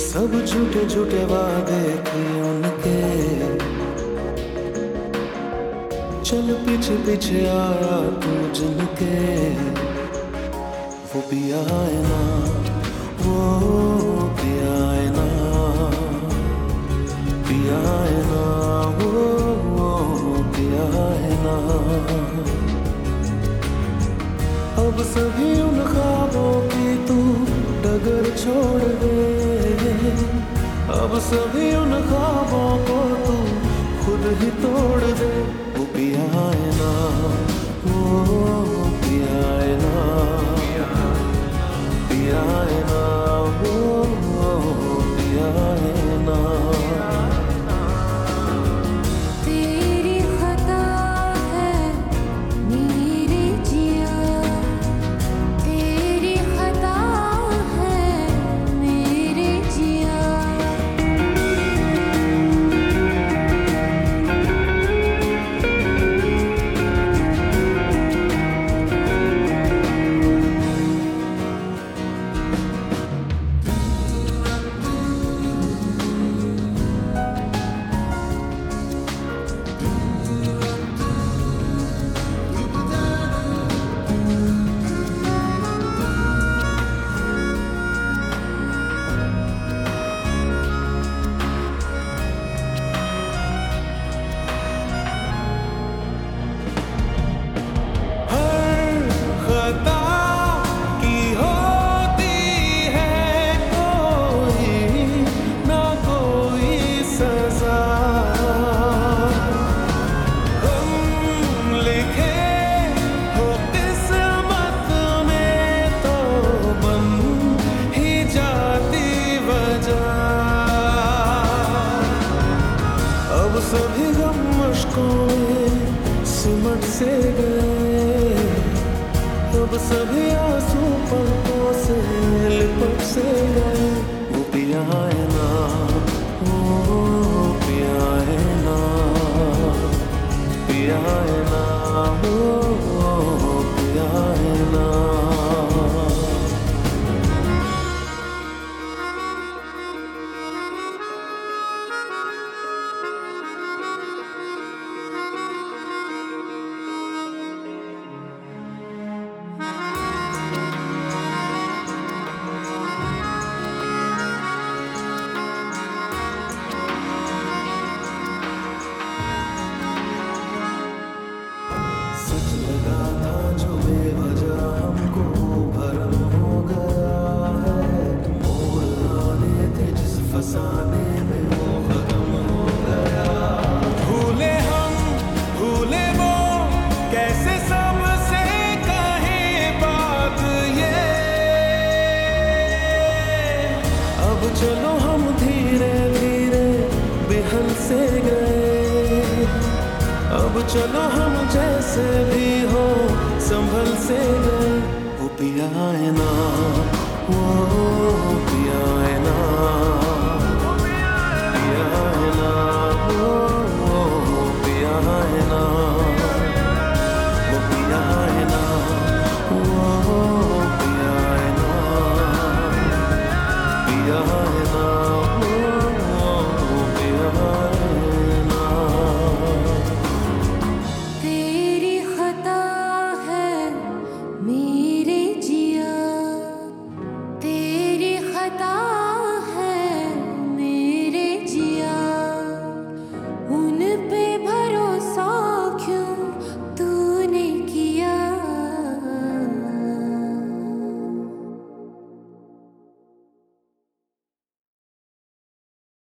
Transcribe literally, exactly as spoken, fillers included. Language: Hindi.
सब झूठे झूठे वादे किए उनके, चल पीछे पीछे आया तू जिनके। वो भी आए ना, वो भी आए ना, भी आए ना, वो भी आए ना। अब सभी उन ख्वाबों की तू डगर छोड़ दे, अब सभी उन ख्वाबों को तू खुद ही तोड़ दे। वो भी आए ना, वो भी आए ना, भी आए ना, वो भी आए ना। तेरी खता है मेरे जिया, तेरी खता है मेरे जिया। सभी गम मुश्कों में सिमट से गए, अब सभी आंसू पलकों से लिपट से गए। वो भी आए ना, वो भी आए ना, भी आए ना, वो भी आए ना। सच लगा था जो बेवजह हमको भरम हो गया है, मोड़ आने थे जिस फसाने में वो खत्म हो गया। भूले हम भूले वो कैसे सबसे कहें बात ये, अब चलो हम धीरे धीरे बिहल से गए, अब चलो हम जैसे भी हो संभल से गए। वो भी आए ना, वो भी आए ना, भी आए ना, वो भी आए ना, वो भी आए ना, वो भी आए ना, भी आए ना, वो भी आए ना। तेरी खता है मेरे जिया, तेरी खता